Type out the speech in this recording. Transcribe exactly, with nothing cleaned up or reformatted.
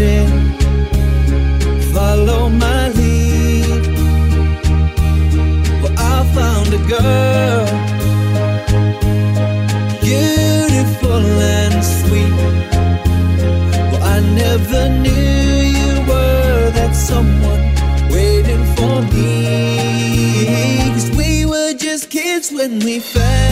it, follow my lead. Well, I found a girl, beautiful and sweet. Well, I never knew you were that someone waiting for me. 'Cause we were just kids when we fell.